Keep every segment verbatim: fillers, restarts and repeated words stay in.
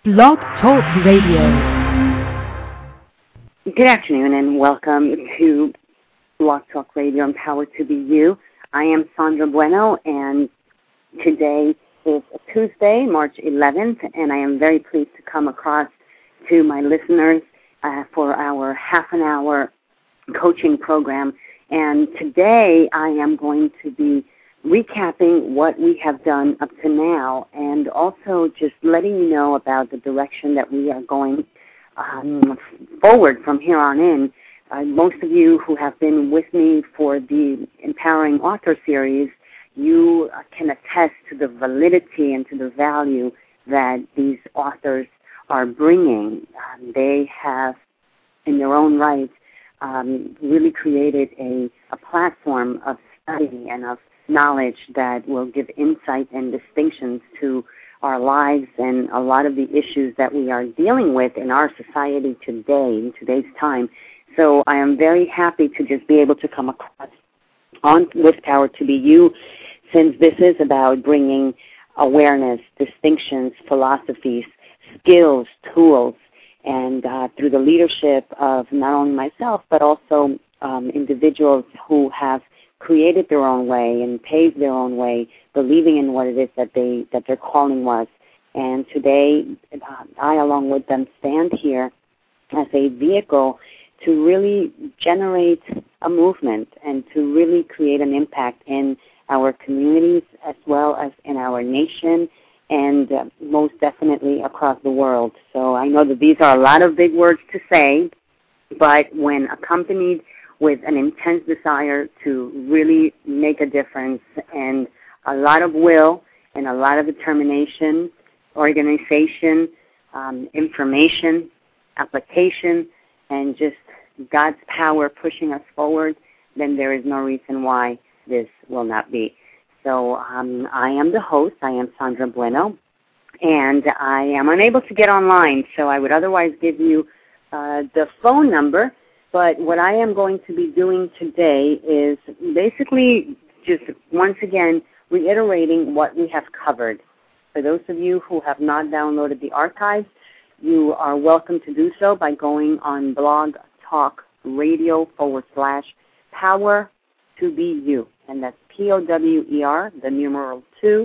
Blog Talk Radio. Good afternoon and welcome to Blog Talk Radio, Empowered to Be You. I am Sandra Bueno, and today is Tuesday, March eleventh, and I am very pleased to come across to my listeners uh, for our half an hour coaching program. And today I am going to be recapping what we have done up to now, and also just letting you know about the direction that we are going um, forward from here on in. Uh, most of you who have been with me for the Empowering Author Series, you uh, can attest to the validity and to the value that these authors are bringing. Um, they have, in their own right, um, really created a, a platform of study and of knowledge that will give insight and distinctions to our lives and a lot of the issues that we are dealing with in our society today, in today's time. So I am very happy to just be able to come across on with Power to Be You, since this is about bringing awareness, distinctions, philosophies, skills, tools, and uh, through the leadership of not only myself, but also um, individuals who have created their own way and paved their own way, believing in what it is that they that their calling was. And today, uh, I, along with them, stand here as a vehicle to really generate a movement and to really create an impact in our communities as well as in our nation and uh, most definitely across the world. So I know that these are a lot of big words to say, but when accompanied with an intense desire to really make a difference and a lot of will and a lot of determination, organization, um, information, application, and just God's power pushing us forward, then there is no reason why this will not be. So um, I am the host. I am Sandra Bueno, and I am unable to get online, so I would otherwise give you uh, the phone number. But what I am going to be doing today is basically just once again reiterating what we have covered. For those of you who have not downloaded the archives, you are welcome to do so by going on Blog Talk Radio forward slash Power to Be You. And that's P O W E R, the numeral two,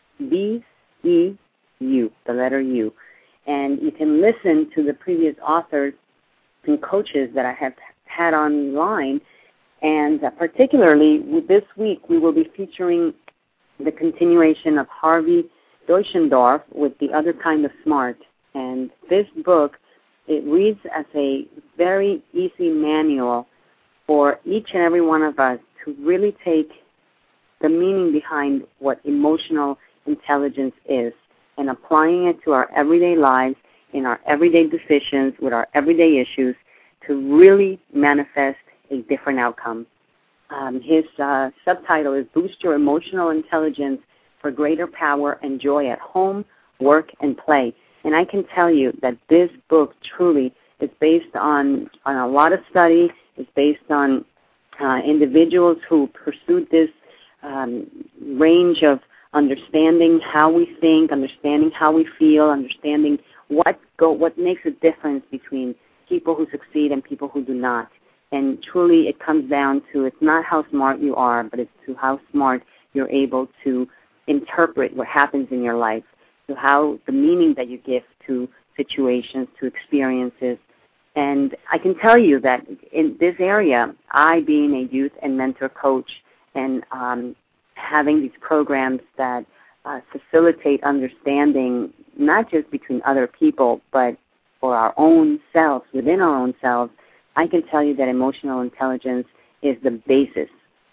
B E U, the letter U. And you can listen to the previous authors and coaches that I have had online, and uh, particularly with this week we will be featuring the continuation of Harvey Deutschendorf with The Other Kind of Smart. And this book, it reads as a very easy manual for each and every one of us to really take the meaning behind what emotional intelligence is and applying it to our everyday lives, in our everyday decisions, with our everyday issues, to really manifest a different outcome. Um, his uh, subtitle is Boost Your Emotional Intelligence for Greater Power and Joy at Home, Work, and Play. And I can tell you that this book truly is based on, on a lot of study. It's based on uh, individuals who pursued this um, range of understanding how we think, understanding how we feel, understanding what go, what makes a difference between people who succeed and people who do not. And truly it comes down to it's not how smart you are, but it's to how smart you're able to interpret what happens in your life, to how the meaning that you give to situations, to experiences. And I can tell you that in this area, I being a youth and mentor coach and um, having these programs that uh, facilitate understanding not just between other people, but for our own selves, within our own selves, I can tell you that emotional intelligence is the basis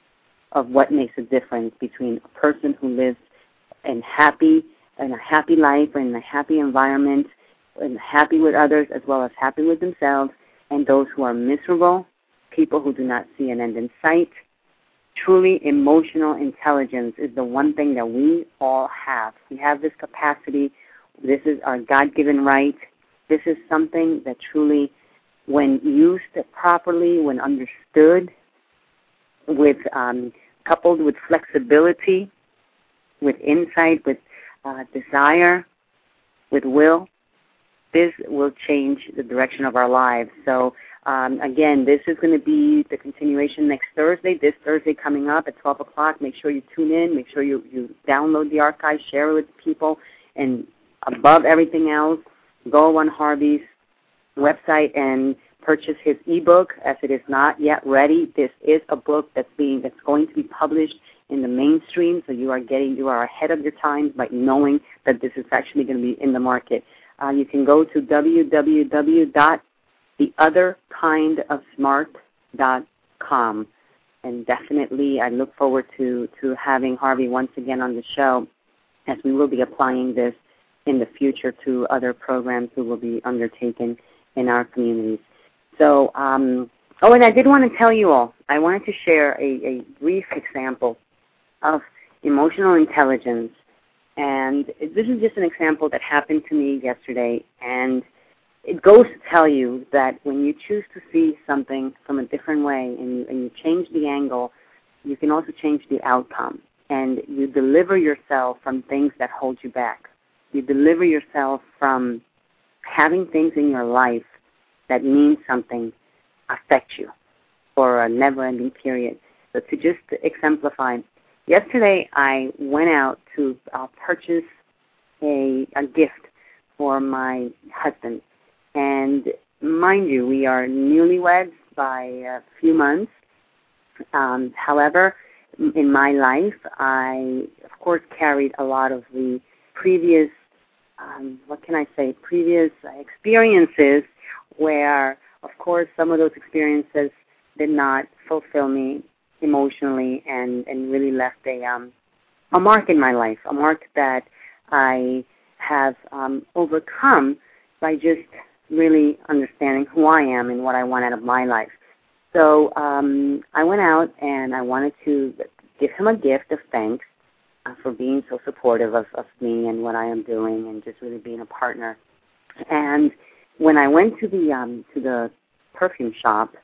of what makes a difference between a person who lives in happy, in a happy life, or in a happy environment, and happy with others as well as happy with themselves, and those who are miserable, people who do not see an end in sight. Truly, emotional intelligence is the one thing that we all have. We have this capacity. This is our God-given right. This is something that truly, when used properly, when understood, with um, coupled with flexibility, with insight, with uh, desire, with will, this will change the direction of our lives. So um, again, this is going to be the continuation next Thursday. This Thursday coming up at twelve o'clock. Make sure you tune in. Make sure you, you download the archive, share it with people. And above everything else, go on Harvey's website and purchase his ebook, as it is not yet ready. This is a book that's being that's going to be published in the mainstream, so you are getting you are ahead of your times by knowing that this is actually going to be in the market. Uh, you can go to w w w dot the other kind of smart dot com, and definitely I look forward to, to having Harvey once again on the show, as we will be applying this in the future to other programs who will be undertaken in our communities. So, um, oh, and I did want to tell you all, I wanted to share a, a brief example of emotional intelligence. And this is just an example that happened to me yesterday. And it goes to tell you that when you choose to see something from a different way and you, and you change the angle, you can also change the outcome. And you deliver yourself from things that hold you back. You deliver yourself from having things in your life that mean something affect you for a never-ending period. So to just exemplify, yesterday I went out to uh, purchase a, a gift for my husband. And mind you, we are newlyweds by a few months. Um, however, in my life, I, of course, carried a lot of the previous, um, what can I say, previous experiences where, of course, some of those experiences did not fulfill me emotionally and, and really left a, um, a mark in my life, a mark that I have um, overcome by just really understanding who I am and what I want out of my life. So um, I went out and I wanted to give him a gift of thanks uh, for being so supportive of, of me and what I am doing and just really being a partner. And when I went to the um, to the perfume shop,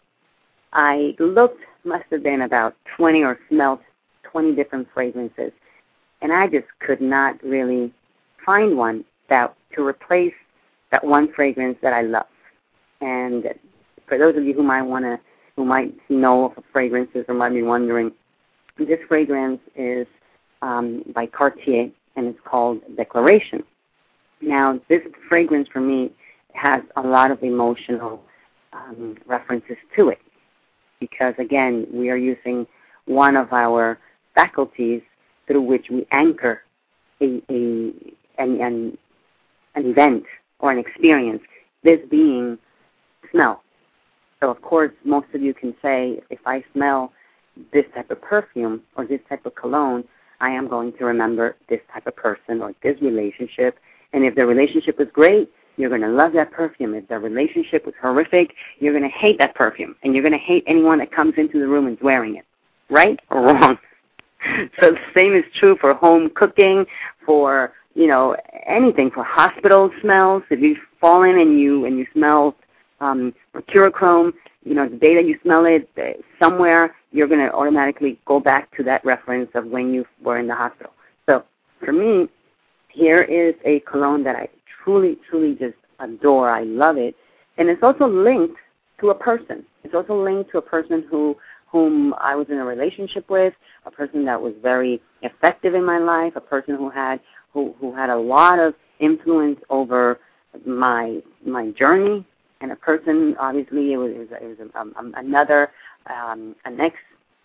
I looked, must have been about twenty or smelled twenty different fragrances, and I just could not really find one that to replace that one fragrance that I love. And for those of you who might want to, who might know of fragrances or might be wondering, this fragrance is um, by Cartier, and it's called Declaration. Now, this fragrance for me has a lot of emotional um, references to it because, again, we are using one of our faculties through which we anchor a, a an, an, an event or an experience, this being smell. So, of course, most of you can say, if I smell this type of perfume or this type of cologne, I am going to remember this type of person or this relationship. And if the relationship is great, you're going to love that perfume. If the relationship was horrific, you're going to hate that perfume. And you're going to hate anyone that comes into the room and is wearing it. Right or wrong? So the same is true for home cooking, for, you know, anything, for hospital smells. If you fall in and you and you smell um, mercurochrome, you know, the day that you smell it, uh, somewhere you're going to automatically go back to that reference of when you were in the hospital. So for me, here is a cologne that I truly, truly just adore. I love it. And it's also linked to a person. It's also linked to a person who whom I was in a relationship with, a person that was very effective in my life, a person who had who, who had a lot of influence over my my journey, and a person, obviously, it was, it was, it was um, um, another, um, an ex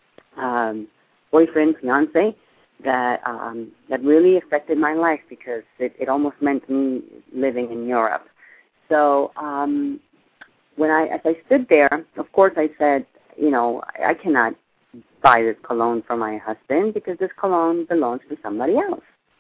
um, boyfriend, fiance, that um, that really affected my life because it, it almost meant me living in Europe. So um, when I, as I stood there, of course I said, you know, I, I cannot buy this cologne for my husband because this cologne belongs to somebody else.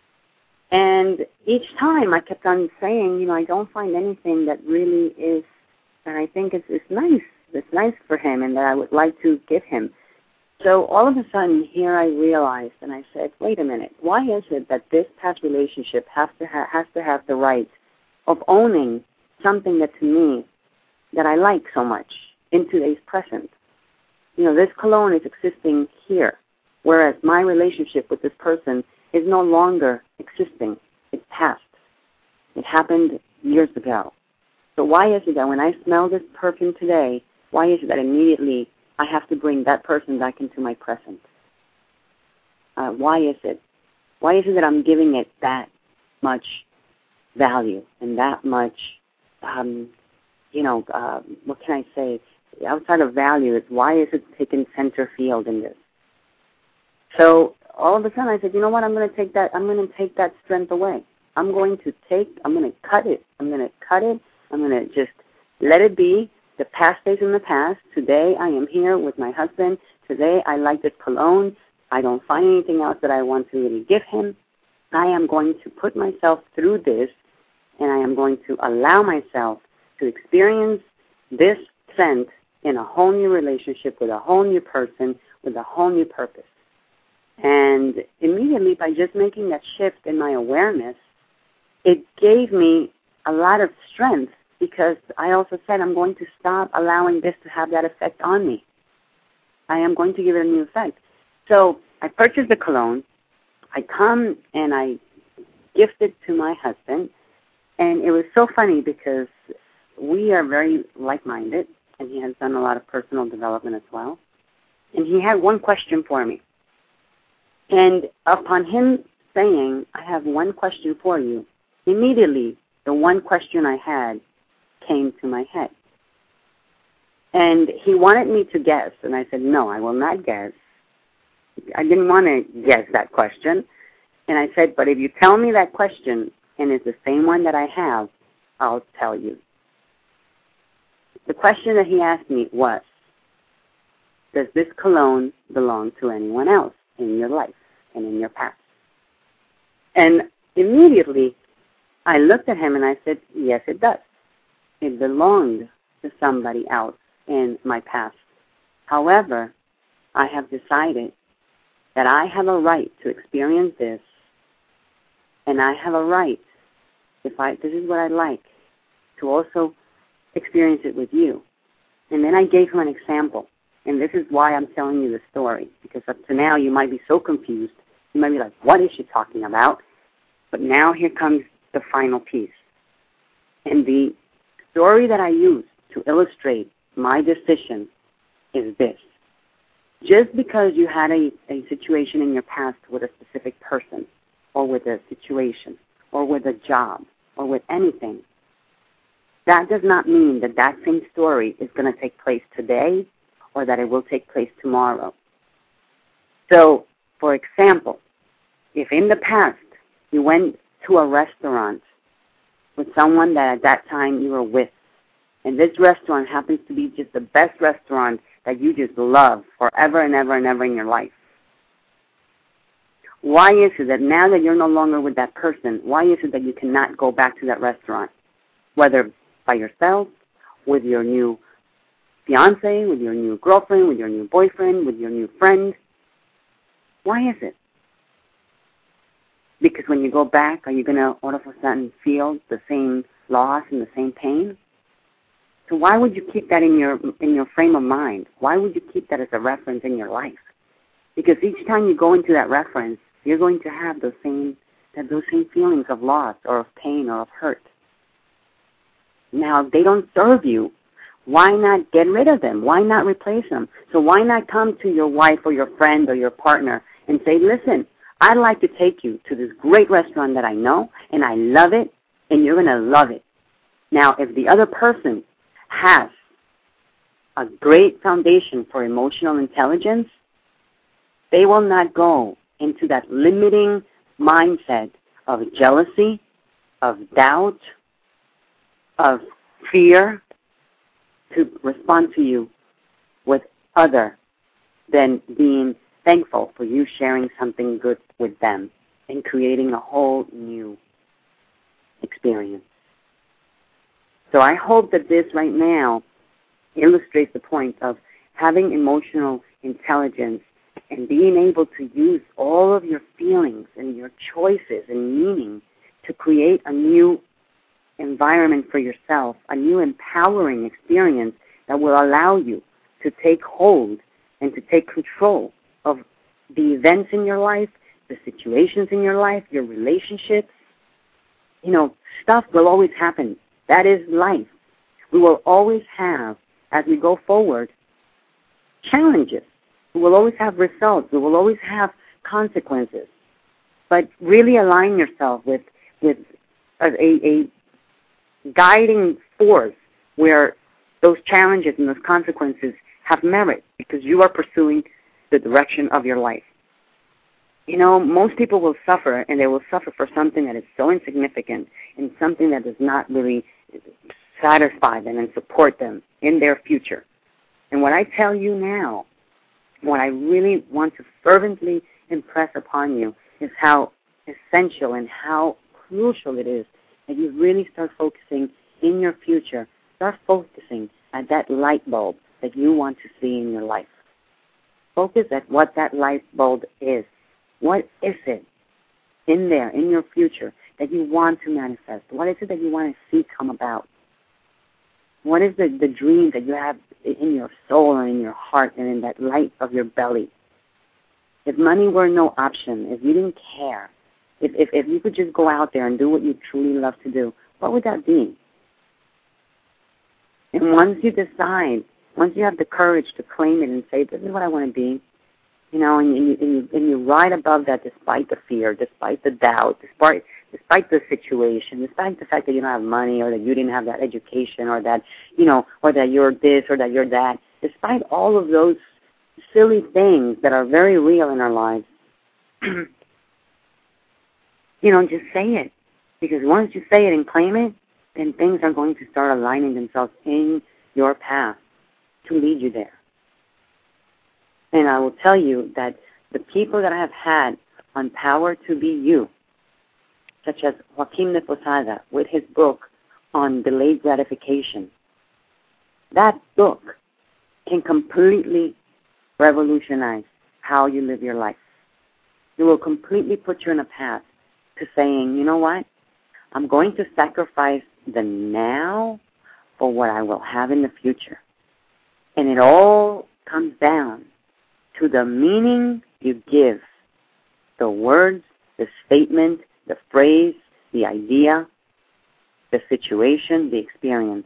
And each time I kept on saying, you know, I don't find anything that really is, and I think it's, it's nice, it's nice for him and that I would like to give him. So all of a sudden, here I realized, and I said, wait a minute, why is it that this past relationship has to, ha- has to have the right of owning something that to me, that I like so much in today's present? You know, this cologne is existing here, whereas my relationship with this person is no longer existing. It's past. It happened years ago. So why is it that when I smell this perfume today, why is it that immediately I have to bring that person back into my present? Uh, why is it? Why is it that I'm giving it that much value and that much, um, you know, uh, what can I say? Outside of value, it's why is it taking center field in this? So all of a sudden I said, you know what, I'm going to take that, I'm going to take that strength away. I'm going to take, I'm going to cut it. I'm going to cut it. I'm going to just let it be. The past stays in the past. Today I am here with my husband. Today I like this cologne. I don't find anything else that I want to really give him. I am going to put myself through this, and I am going to allow myself to experience this scent in a whole new relationship with a whole new person, with a whole new purpose. And immediately, by just making that shift in my awareness, it gave me a lot of strength, because I also said I'm going to stop allowing this to have that effect on me. I am going to give it a new effect. So I purchased the cologne. I come and I gift it to my husband. And it was so funny because we are very like-minded, and he has done a lot of personal development as well. And he had one question for me. And upon him saying, I have one question for you, immediately the one question I had came to my head. And he wanted me to guess, and I said, no, I will not guess. I didn't want to guess that question. And I said, but if you tell me that question and it's the same one that I have, I'll tell you. The question that he asked me was, does this cologne belong to anyone else in your life and in your past? And immediately I looked at him and I said, yes, it does. It belonged to somebody else in my past. However, I have decided that I have a right to experience this, and I have a right, if I this is what I like, to also experience it with you. And then I gave him an example, and this is why I'm telling you the story, because up to now you might be so confused. You might be like, what is she talking about? But now here comes the final piece. And the story that I use to illustrate my decision is this. Just because you had a, a situation in your past with a specific person, or with a situation, or with a job, or with anything, that does not mean that that same story is going to take place today, or that it will take place tomorrow. So, for example, if in the past you went to a restaurant with someone that at that time you were with, and this restaurant happens to be just the best restaurant that you just love forever and ever and ever in your life, why is it that now that you're no longer with that person, why is it that you cannot go back to that restaurant, whether by yourself, with your new fiance, with your new girlfriend, with your new boyfriend, with your new friend? Why is it? Because when you go back, are you going to all of a sudden feel the same loss and the same pain? So why would you keep that in your in your frame of mind? Why would you keep that as a reference in your life? Because each time you go into that reference, you're going to have those same that those same feelings of loss or of pain or of hurt. Now, if they don't serve you, why not get rid of them? Why not replace them? So why not come to your wife or your friend or your partner and say, listen, I'd like to take you to this great restaurant that I know, and I love it, and you're going to love it. Now, if the other person has a great foundation for emotional intelligence, they will not go into that limiting mindset of jealousy, of doubt, of fear to respond to you with other than being thankful for you sharing something good with them and creating a whole new experience. So I hope that this right now illustrates the point of having emotional intelligence and being able to use all of your feelings and your choices and meaning to create a new environment for yourself, a new empowering experience that will allow you to take hold and to take control of the events in your life, the situations in your life, your relationships. You know, stuff will always happen. That is life. We will always have, as we go forward, challenges. We will always have results. We will always have consequences. But really align yourself with, with a, a, a guiding force where those challenges and those consequences have merit because you are pursuing the direction of your life. You know, most people will suffer, and they will suffer for something that is so insignificant and something that does not really satisfy them and support them in their future. And what I tell you now, what I really want to fervently impress upon you is how essential and how crucial it is that you really start focusing in your future, start focusing at that light bulb that you want to see in your life. Focus at what that light bulb is. What is it in there, in your future, that you want to manifest? What is it that you want to see come about? What is the, the dream that you have in your soul and in your heart and in that light of your belly? If money were no option, if you didn't care, if, if, if you could just go out there and do what you truly love to do, what would that be? And once you decide, once you have the courage to claim it and say, this is what I want to be, you know, and you, and you, and you ride above that despite the fear, despite the doubt, despite despite the situation, despite the fact that you don't have money or that you didn't have that education or that, you know, or that you're this or that you're that, despite all of those silly things that are very real in our lives, you know, just say it. Because once you say it and claim it, then things are going to start aligning themselves in your path to lead you there. And I will tell you that the people that I have had on Power to Be You, such as Joaquin de Posada with his book on delayed gratification, that book can completely revolutionize how you live your life. It will completely put you on a path to saying, you know what, I'm going to sacrifice the now for what I will have in the future. And it all comes down to the meaning you give the words, the statement, the phrase, the idea, the situation, the experience.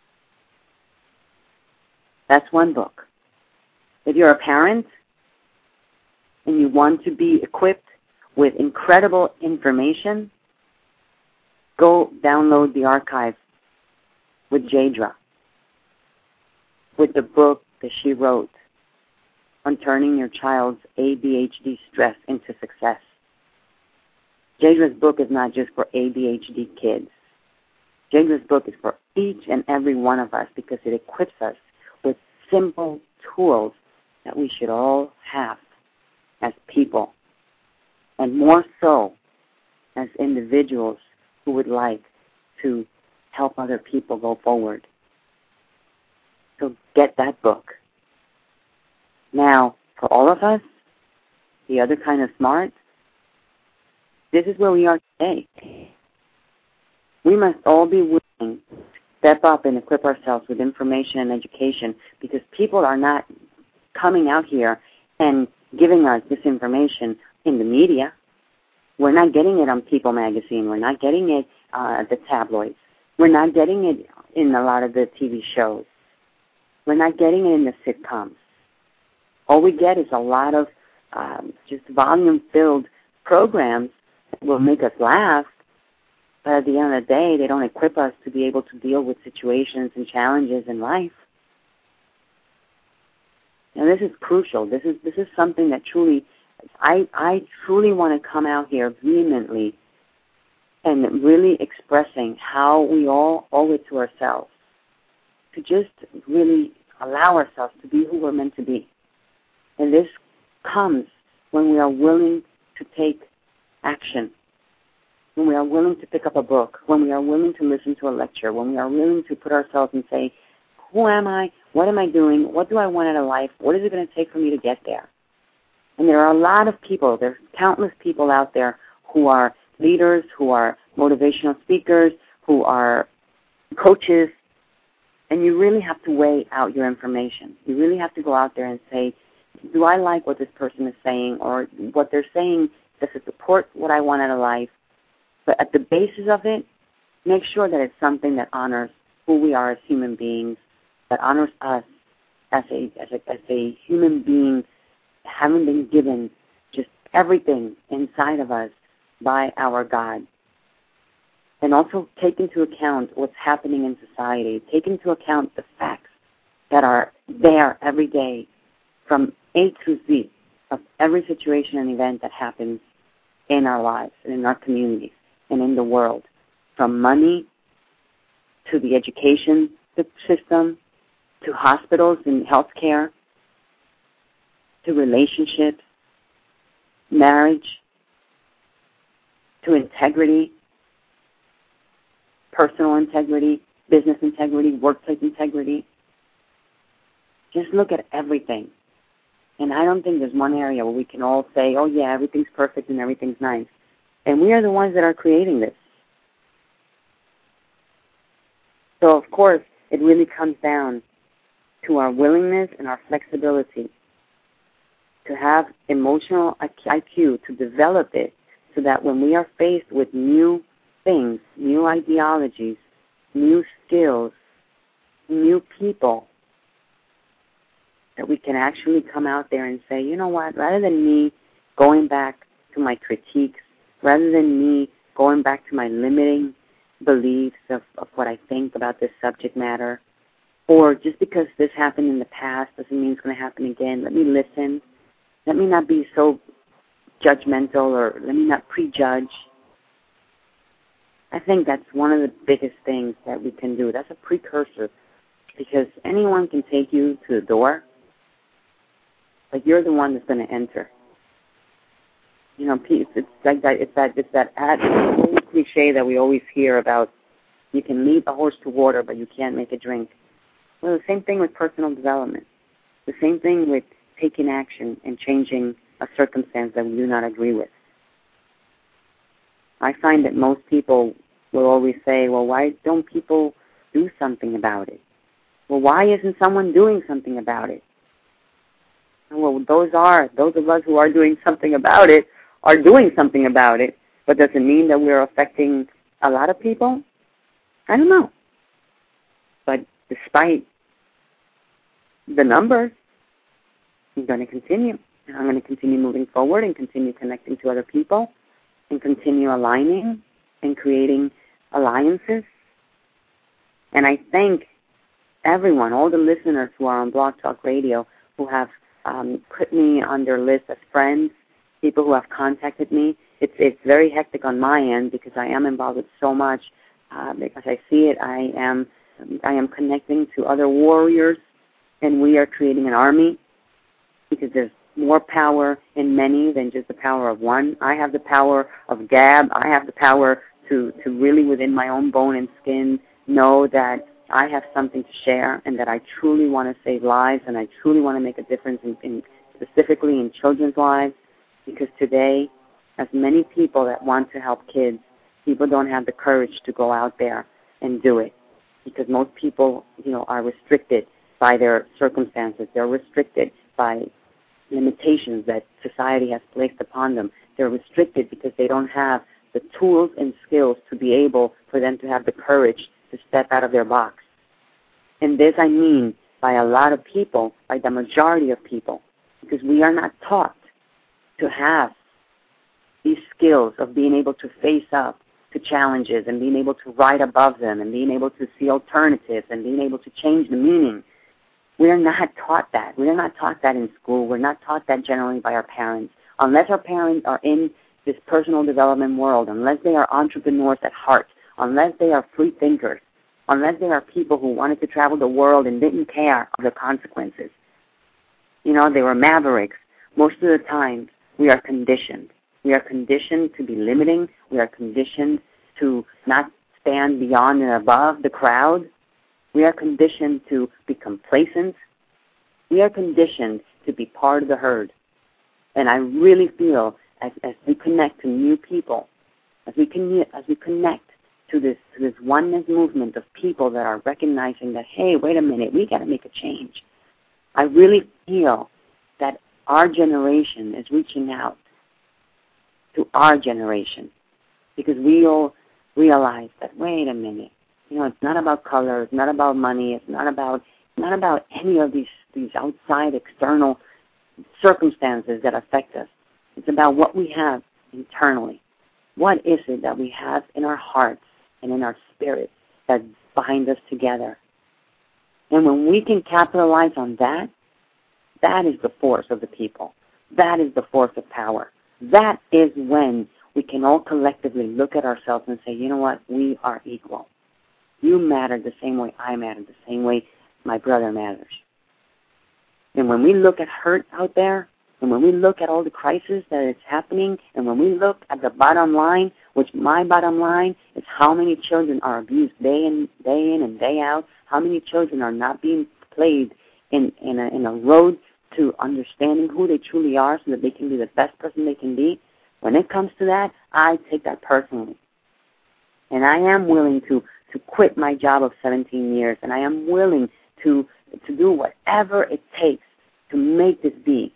That's one book. If you're a parent and you want to be equipped with incredible information, go download the archive with Jadra, with the book that she wrote on turning your child's A D H D stress into success. Jadra's book is not just for A D H D kids. Jadra's book is for each and every one of us because it equips us with simple tools that we should all have as people, and more so as individuals who would like to help other people go forward. So get that book. Now, for all of us, the other kind of smart, this is where we are today. We must all be willing to step up and equip ourselves with information and education because people are not coming out here and giving us this information in the media. We're not getting it on People magazine. We're not getting it uh, at the tabloids. We're not getting it in a lot of the T V shows. We're not getting it in the sitcoms. All we get is a lot of um, just volume-filled programs that will make us laugh, but at the end of the day, they don't equip us to be able to deal with situations and challenges in life. And this is crucial. This is this is something that truly, I I truly want to come out here vehemently and really expressing how we all owe it to ourselves to just really allow ourselves to be who we're meant to be. And this comes when we are willing to take action, when we are willing to pick up a book, when we are willing to listen to a lecture, when we are willing to put ourselves and say, who am I? What am I doing? What do I want out of life? What is it going to take for me to get there? And there are a lot of people, there's countless people out there who are leaders, who are motivational speakers, who are coaches, and you really have to weigh out your information. You really have to go out there and say, do I like what this person is saying, or what they're saying, does it support what I want out of life? But at the basis of it, make sure that it's something that honors who we are as human beings, that honors us as a, as a, as a human being, having been given just everything inside of us by our God. And also take into account what's happening in society. Take into account the facts that are there every day from A to Z of every situation and event that happens in our lives and in our communities and in the world, from money to the education system, to hospitals and healthcare, to relationships, marriage, to integrity, personal integrity, business integrity, workplace integrity. Just look at everything. And I don't think there's one area where we can all say, oh yeah, everything's perfect and everything's nice. And we are the ones that are creating this. So of course, it really comes down to our willingness and our flexibility to have emotional I Q, to develop it so that when we are faced with new things, new ideologies, new skills, new people, that we can actually come out there and say, you know what, rather than me going back to my critiques, rather than me going back to my limiting beliefs of, of what I think about this subject matter, or just because this happened in the past doesn't mean it's going to happen again, let me listen. Let me not be so judgmental, or let me not prejudge. I think that's one of the biggest things that we can do. That's a precursor, because anyone can take you to the door, but you're the one that's going to enter. You know, it's like that. It's that. It's that ad, old cliche that we always hear about. You can lead a horse to water, but you can't make it drink. Well, the same thing with personal development. The same thing with taking action and changing a circumstance that we do not agree with. I find that most people will always say, well, why don't people do something about it? Well, why isn't someone doing something about it? Well, those are, those of us who are doing something about it are doing something about it, but does it mean that we're affecting a lot of people? I don't know. But despite the numbers, I'm going to continue. I'm going to continue moving forward and continue connecting to other people and continue aligning and creating alliances. And I thank everyone, all the listeners who are on Blog Talk Radio, who have um, put me on their list as friends, people who have contacted me. It's it's very hectic on my end because I am involved with so much. Uh, because I see it, I am I am connecting to other warriors, and we are creating an army, because there's more power in many than just the power of one. I have the power of gab. I have the power to, to really, within my own bone and skin, know that I have something to share and that I truly want to save lives and I truly want to make a difference in, in specifically in children's lives, because today, as many people that want to help kids, people don't have the courage to go out there and do it, because most people, you know, are restricted by their circumstances. They're restricted by limitations that society has placed upon them. They're restricted because they don't have the tools and skills to be able for them to have the courage to step out of their box. And this I mean by a lot of people, by the majority of people, because we are not taught to have these skills of being able to face up to challenges and being able to rise above them and being able to see alternatives and being able to change the meaning. We are not taught that. We are not taught that in school. We're not taught that generally by our parents. Unless our parents are in this personal development world, unless they are entrepreneurs at heart, unless they are free thinkers, unless they are people who wanted to travel the world and didn't care of the consequences. You know, they were mavericks. Most of the time, we are conditioned. We are conditioned to be limiting. We are conditioned to not stand beyond and above the crowd. We are conditioned to be complacent. We are conditioned to be part of the herd. And I really feel as, as we connect to new people, as we can, as we connect to this to this oneness movement of people that are recognizing that, hey, wait a minute, we got to make a change. I really feel that our generation is reaching out to our generation, because we all realize that, wait a minute, You know, it's not about color. It's not about money. It's not about not about any of these these outside external circumstances that affect us. It's about what we have internally. What is it that we have in our hearts and in our spirits that bind us together? And when we can capitalize on that, that is the force of the people. That is the force of power. That is when we can all collectively look at ourselves and say, you know what, we are equal. You matter the same way I matter, the same way my brother matters. And when we look at hurt out there, and when we look at all the crisis that is happening, and when we look at the bottom line, which my bottom line is how many children are abused day in, day in and day out, how many children are not being played in, in, a, in a road to understanding who they truly are so that they can be the best person they can be. When it comes to that, I take that personally. And I am willing to, to quit my job of seventeen years, and I am willing to, to do whatever it takes to make this be.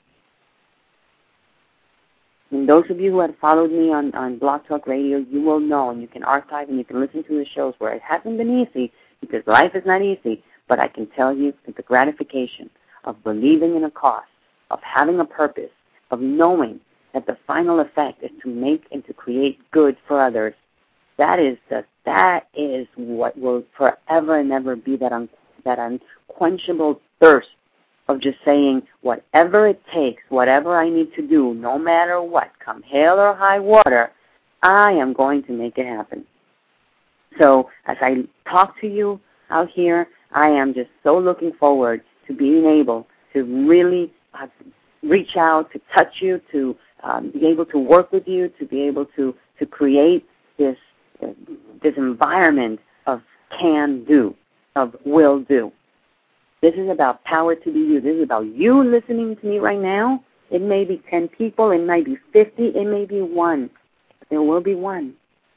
And those of you who have followed me on, on Blog Talk Radio, you will know, and you can archive and you can listen to the shows where it hasn't been easy, because life is not easy, but I can tell you that the gratification of believing in a cause, of having a purpose, of knowing that the final effect is to make and to create good for others, that is the, that is what will forever and ever be that, un, that unquenchable thirst of just saying, whatever it takes, whatever I need to do, no matter what, come hail or high water, I am going to make it happen. So as I talk to you out here, I am just so looking forward to being able to really uh, reach out, to touch you, to um, be able to work with you, to be able to, to create this, uh, this environment of can do, of will do. This is about power to be you. This is about you listening to me right now. It may be ten people. It may be fifty. It may be one. But there will be one.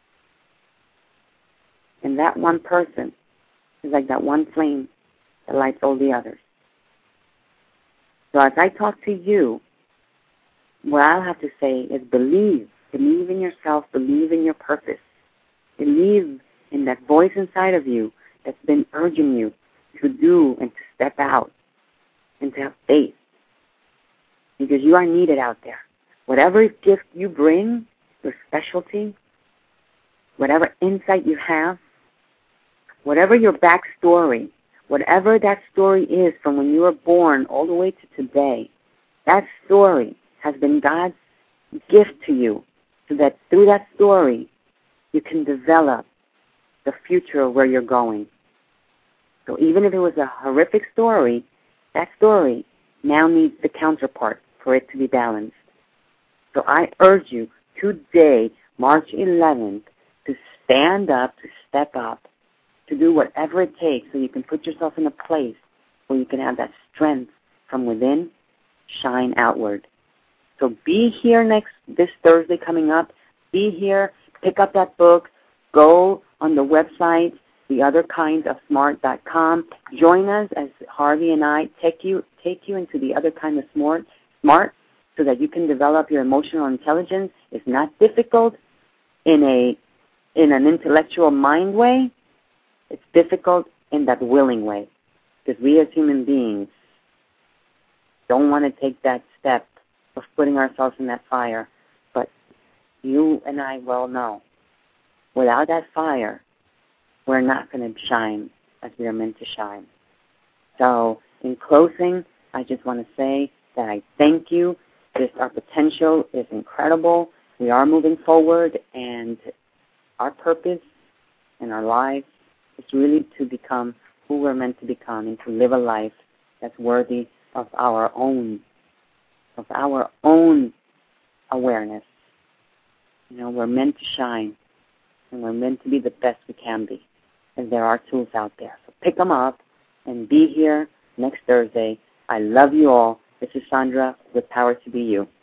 And that one person is like that one flame that lights all the others. So as I talk to you, what I'll have to say is believe. Believe in yourself. Believe in your purpose. Believe in that voice inside of you that's been urging you to do and to step out and to have faith, because you are needed out there. Whatever gift you bring, your specialty, whatever insight you have, whatever your backstory, whatever that story is from when you were born all the way to today, that story has been God's gift to you, so that through that story you can develop the future of where you're going. So even if it was a horrific story, that story now needs the counterpart for it to be balanced. So I urge you today, March eleventh, to stand up, to step up, to do whatever it takes so you can put yourself in a place where you can have that strength from within shine outward. So be here next, this Thursday coming up. Be here, pick up that book, go on the website, the other kind of smart dot com. Join us as Harvey and I take you take you into the other kind of smart, smart so that you can develop your emotional intelligence. It's not difficult in a in an intellectual mind way. It's difficult in that willing way, because we as human beings don't want to take that step of putting ourselves in that fire. But you and I well know, without that fire, we're not going to shine as we are meant to shine. So in closing, I just want to say that I thank you. This, our potential is incredible. We are moving forward, and our purpose in our lives is really to become who we're meant to become and to live a life that's worthy of our own, of our own awareness. You know, we're meant to shine, and we're meant to be the best we can be. And there are tools out there. So pick them up and be here next Thursday. I love you all. This is Sandra with Power to Be You.